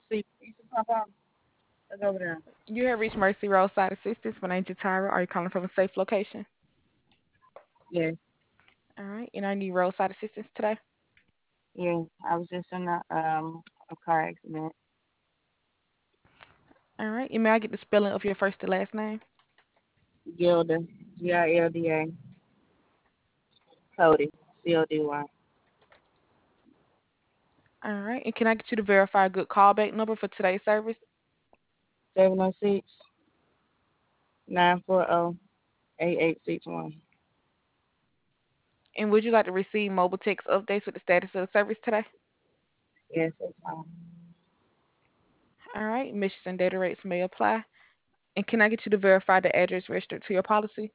See, you should pop on. Look over there. You have reached Mercy Roadside Assistance. My name's Tyra. Are you calling from a safe location? Yes, All right. And I need roadside assistance today. yes. I was just in a car accident. All right. And may I get the spelling of your first and last name? Gilda, Gilda, Cody, CODY. All right. And can I get you to verify a good callback number for today's service? 706-940-8861. And would you like to receive mobile text updates with the status of the service today? Yes, that's fine. All right. Emissions and data rates may apply. And can I get you to verify the address registered to your policy?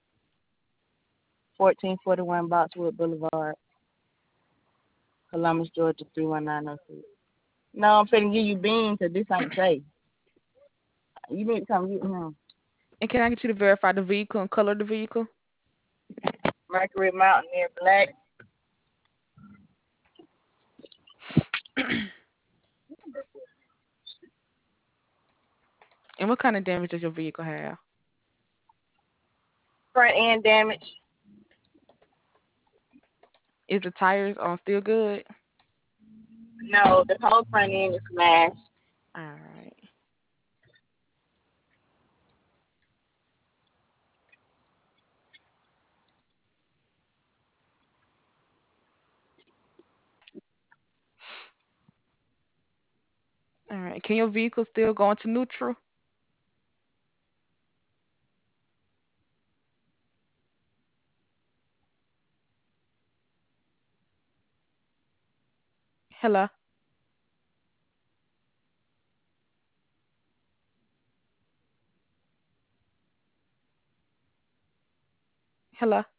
1441 Boxwood Boulevard, Columbus, Georgia 31906. No, I'm finna give you beans 'cause this ain't safe. You need to come get him. And can I get you to verify the vehicle and color of the vehicle? Mercury Mountaineer Black. And what kind of damage does your vehicle have? Front end damage. Is the tires on still good? No, the whole front end is smashed. All right. All right. Can your vehicle still go into neutral? Hello? Hello?